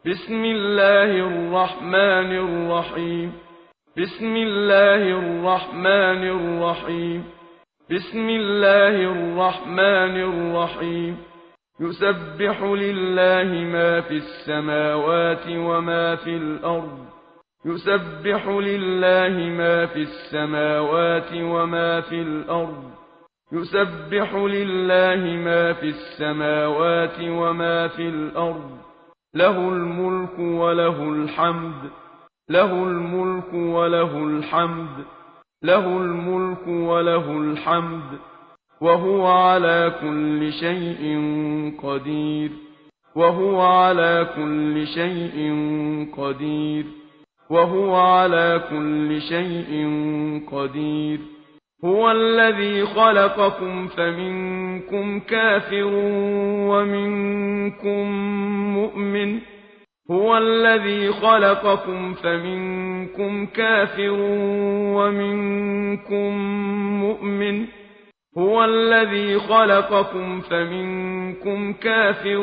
بسم الله الرحمن الرحيم بسم الله الرحمن الرحيم بسم الله الرحمن الرحيم يسبح لله ما في السماوات وما في الأرض يسبح لله ما في السماوات وما في الأرض يسبح لله ما في السماوات وما في الأرض له الملك وله الحمد له الملك وله الحمد له الملك وله الحمد وهو على كل شيء قدير وهو على كل شيء قدير وهو على كل شيء قدير هو الذي خلقكم فمنكم كافر ومنكم مؤمن هو الذي خلقكم فمنكم كافر ومنكم مؤمن هو الذي خلقكم فمنكم كافر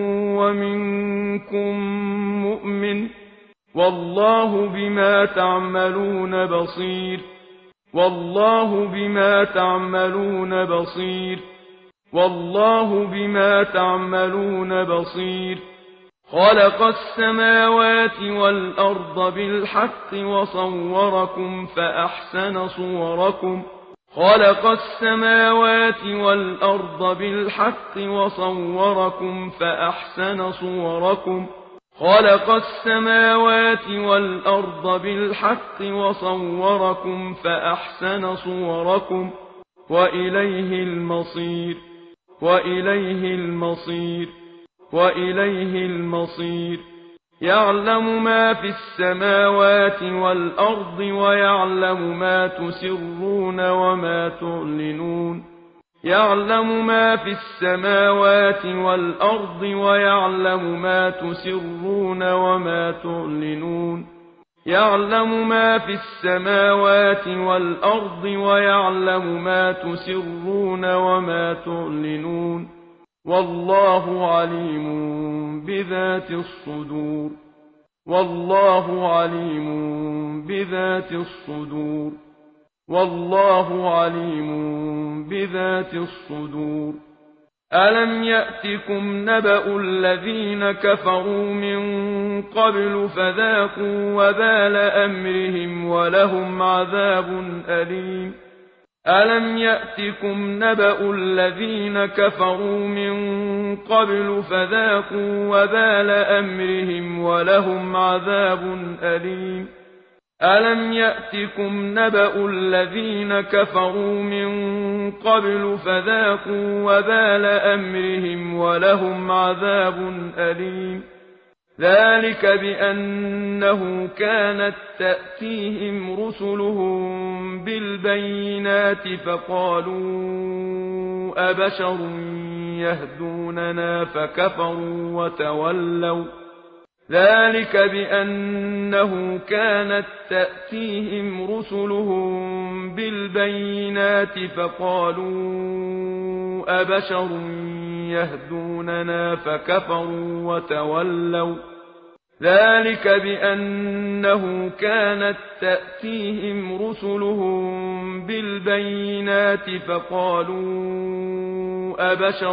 ومنكم مؤمن والله بما تعملون بصير والله بما تعملون بصير والله بما تعملون بصير خلق السماوات والأرض بالحق وصوركم فأحسن صوركم خلق السماوات والأرض بالحق وصوركم فأحسن صوركم خلق السماوات والأرض بالحق وصوركم فأحسن صوركم وإليه المصير وإليه المصير وإليه المصير يعلم ما في السماوات والأرض ويعلم ما تسرون وما تعلنون يعلم ما في السماوات والأرض ويعلم ما تسرون وما تعلنون يعلم ما في السماوات والأرض ويعلم ما تسرون وما تعلنون والله عليم بذات الصدور والله عليم بذات الصدور والله عليم بذات الصدور ألم يأتكم نبأ الذين كفروا من قبل فذاقوا وبال أمرهم ولهم عذاب أليم ألم يأتكم نبأ الذين كفروا من قبل فذاقوا وبال أمرهم ولهم عذاب أليم ألم يأتكم نبأ الذين كفروا من قبل فذاقوا وبال أمرهم ولهم عذاب أليم ذلك بأنه كانت تأتيهم رسلهم بالبينات فقالوا أبشر يهدوننا فكفروا وتولوا ذلك بأنه كانت تأتيهم رسلهم بالبينات فقالوا أبشر يهدوننا فكفروا وتولوا ذلك بأنه كانت تأتيهم رسلهم بالبينات فقالوا أبشر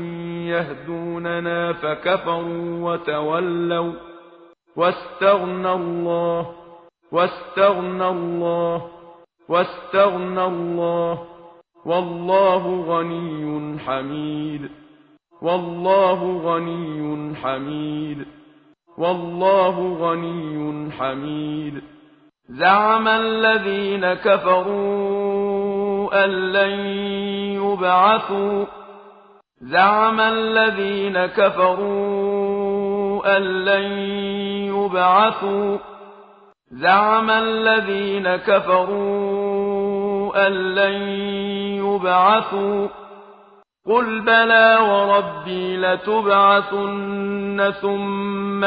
يهدوننا فكفروا وتولوا واستغنى الله واستغنى الله واستغنى الله والله غني حميد والله غني حميد والله غني حميد زعم الذين كفروا أن لن يبعثوا زعم الذين كفروا أن لن يبعثوا زعم الذين كفروا أن لن يبعثوا قل بلى وربي لتبعثن ثم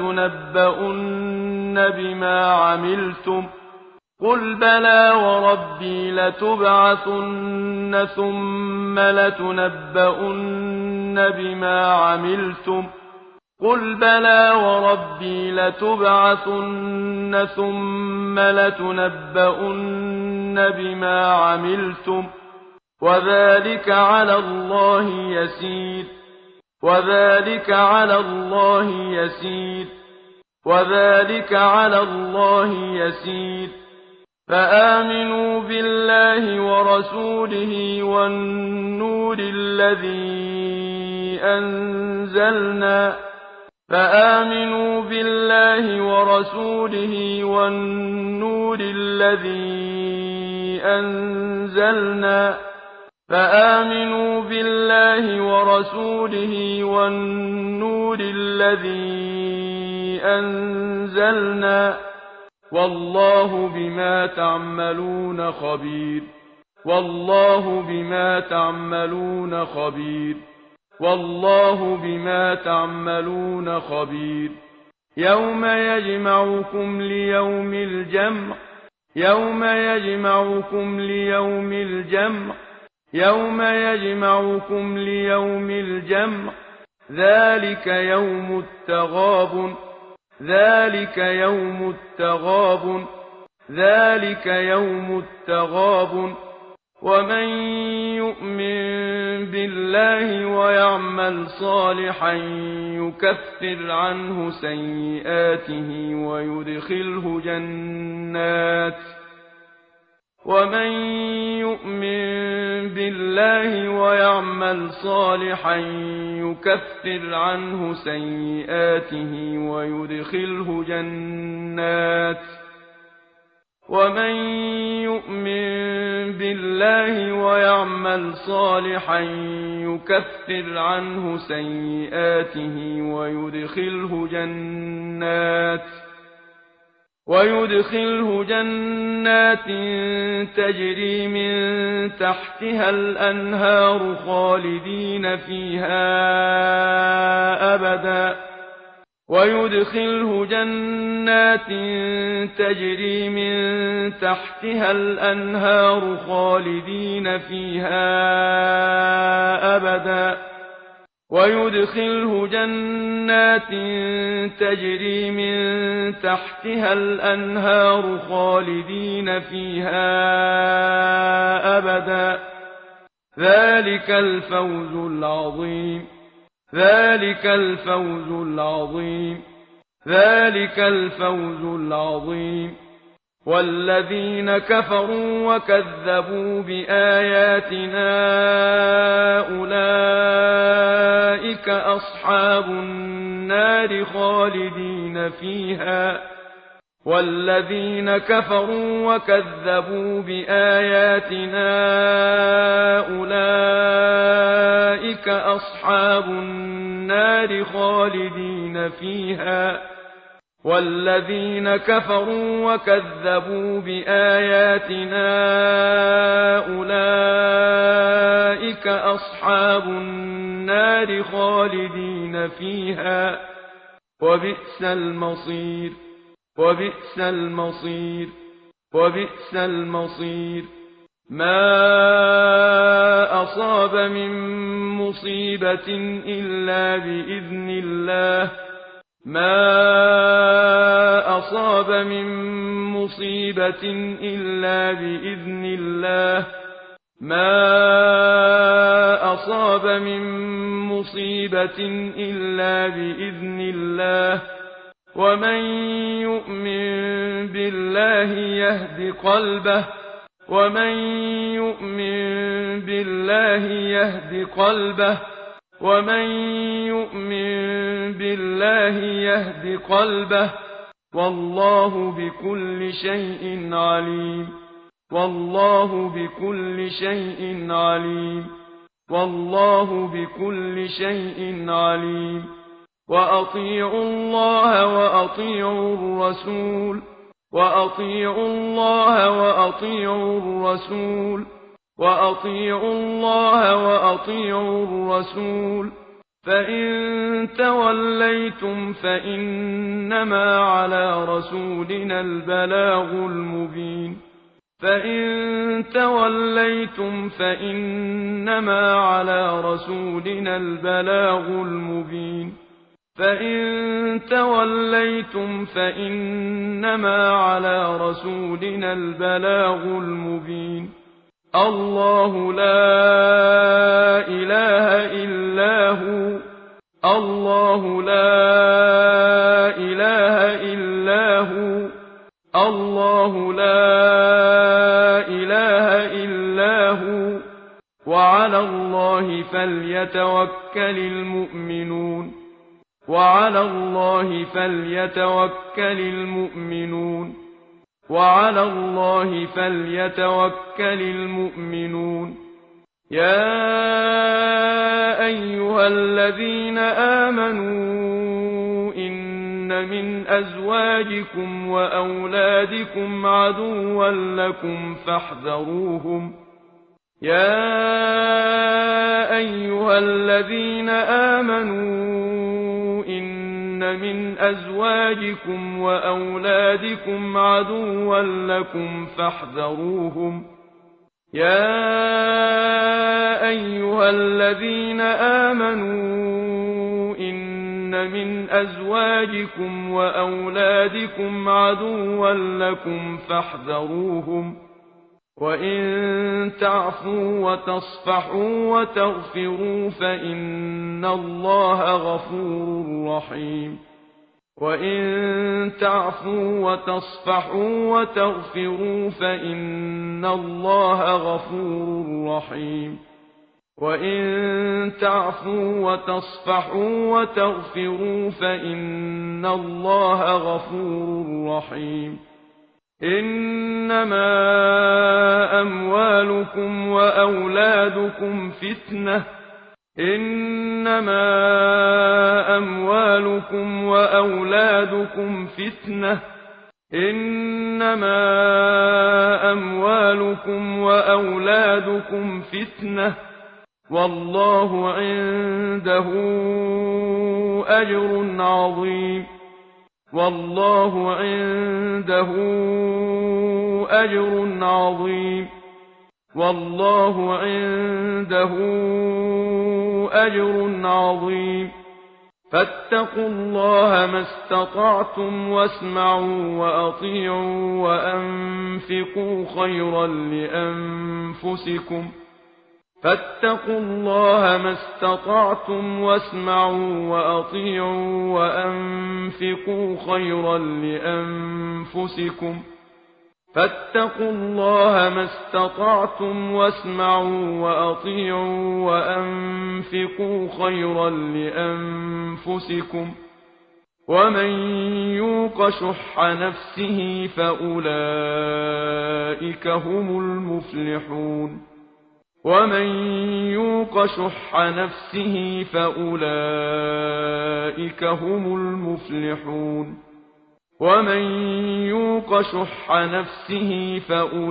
لتنبؤن بما عملتم قل بلى وربي لتبعثن ثم لتنبؤن بما عملتم قل بلى وربي لتبعثن ثم لتنبؤن بما عملتم وذلك على الله يسير وذلك على الله يسير وذلك على الله يسير فآمنوا بالله ورسوله والنور الذي أنزلنا فآمنوا بالله ورسوله والنور الذي أنزلنا فآمنوا بالله ورسوله والنور الذي أنزلنا والله بما تعملون خبير والله بما تعملون خبير والله بما تعملون خبير يوم يجمعكم ليوم الجمع يوم يجمعكم ليوم الجمع يوم يجمعكم ليوم الجمع ذلك يوم التغابن ذلك يوم التغابن ذلك يوم التغابن ومن يؤمن بالله ويعمل صالحا يكفر عنه سيئاته ومن يؤمن بالله ويعمل صالحا يكفر عنه سيئاته ومن يؤمن بالله ويعمل صالحا يكفر عنه سيئاته ويدخله جنات تجري من تحتها الأنهار خالدين فيها أبدا ويدخله جنات تجري من تحتها الأنهار خالدين فيها أبدا ويدخله جنات تجري من تحتها الأنهار خالدين فيها أبدا ذلك الفوز العظيم ذلك الفوز العظيم ذلك الفوز العظيم والذين كفروا وكذبوا بآياتنا أولئك أصحاب النار خالدين فيها والذين كفروا وكذبوا بآياتنا أولئك أصحاب النار خالدين فيها والذين كفروا وكذبوا بآياتنا أولئك أصحاب النار خالدين فيها وبئس المصير وبئس المصير وبئس المصير ما أصاب من مصيبة إلا بإذن الله ما أصاب من مصيبة إلا بإذن الله ما أصاب من مصيبة إلا بإذن الله ومن يؤمن بالله يهد قلبه ومن يؤمن بالله يهد قلبه ومن يؤمن بالله يهد قلبه والله بكل شيء عليم والله بكل شيء عليم والله بكل شيء عليم وأطيعوا الله وأطيعوا الرسول وأطيعوا الله وأطيعوا الرسول وأطيعوا الله وأطيعوا الرسول فإن توليتم فإنما على رسولنا البلاغ المبين فإن توليتم فإنما على رسولنا البلاغ المبين فإن توليتم فإنما على رسولنا البلاغ المبين الله لا إله إلا هو الله لا إله إلا هو الله لا إله إلا هو وعلى الله فليتوكل المؤمنون وعلى الله فليتوكل المؤمنون وعلى الله فليتوكل المؤمنون يا أيها الذين آمنوا إن من أزواجكم وأولادكم عدوا لكم فاحذروهم يا أيها الذين آمنوا إن من أزواجكم وأولادكم عدوا لكم فاحذروهم يا أيها الذين آمنوا إن من أزواجكم وأولادكم عدوا لكم فاحذروهم وإن تعفوا وتصفحوا وتغفروا فإن الله غفور رحيم وإن تعفوا وتصفحوا وتغفروا فإن الله غفور رحيم وإن تعفوا وتصفحوا وتغفروا فإن الله غفور رحيم إنما أموالكم وأولادكم فتنة إنما أموالكم وأولادكم فتنة إنما أموالكم وأولادكم فتنة والله عنده أجر عظيم والله عنده أجر عظيم والله عنده أجر عظيم فاتقوا الله ما استطعتم واسمعوا وأطيعوا وأنفقوا خيرا لأنفسكم فاتقوا الله ما استطعتم واسمعوا وأطيعوا وأنفقوا خيرا لأنفسكم فاتقوا الله ما استطعتم واسمعوا وأطيعوا وأنفقوا خيرا لأنفسكم ومن يوق شح نفسه فأولئك هم المفلحون ومن يوق شح نفسه فأولئك هم المفلحون ومن يوق شح نفسه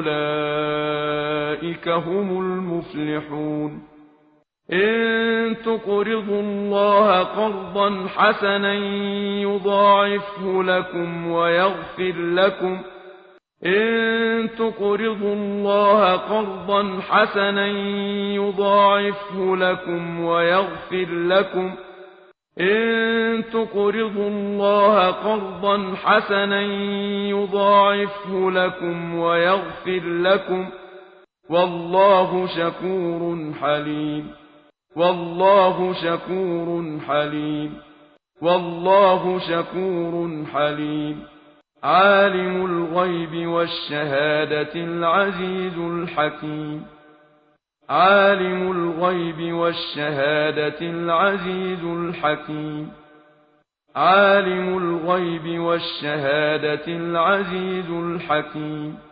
فأولئك هم المفلحون إن تقرضوا الله قرضا حسنا يضاعفه لكم ويغفر لكم إن تقرضوا الله قرضا حسنا يضاعفه لكم ويغفر لكم إن تقرضوا الله قرضا حسنا يضاعفه لكم ويغفر لكم والله شكور حليم والله شكور حليم والله شكور حليم عالم الغيب والشهادة العزيز الحكيم عالم الغيب والشهادة العزيز الحكيم عالم الغيب والشهادة العزيز الحكيم